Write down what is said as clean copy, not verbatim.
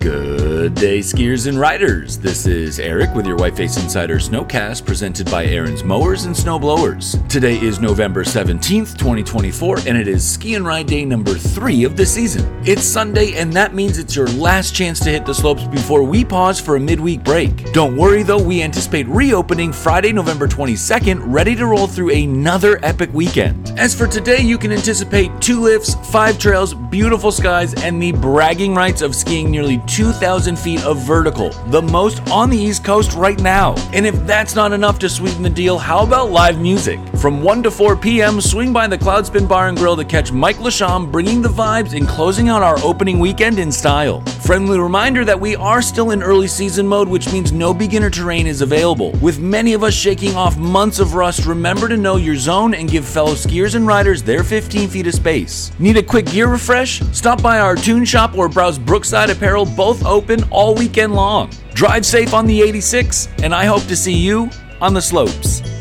Good day, skiers and riders. This is Eric with your Whiteface Insider Snowcast presented by Aaron's Mowers and Snowblowers. Today is November 17th, 2024, and it is ski and ride day number 3 of the season. It's Sunday, and that means it's your last chance to hit the slopes before we pause for a midweek break. Don't worry though, we anticipate reopening Friday, November 22nd, ready to roll through another epic weekend. As for today, you can anticipate 2 lifts, 5 trails, beautiful skies, and the bragging rights of skiing nearly 2,000 feet of vertical, the most on the East Coast right now. And if that's not enough to sweeten the deal, how about live music? From 1 to 4 p.m., swing by the Cloudspin Bar and Grill to catch Mike Lasham bringing the vibes and closing out our opening weekend in style. Friendly reminder that we are still in early season mode, which means no beginner terrain is available. With many of us shaking off months of rust, remember to know your zone and give fellow skiers and riders their 15 feet of space. Need a quick gear refresh? Stop by our tune shop or browse Brookside Apparel, both open all weekend long. Drive safe on the 86, and I hope to see you on the slopes.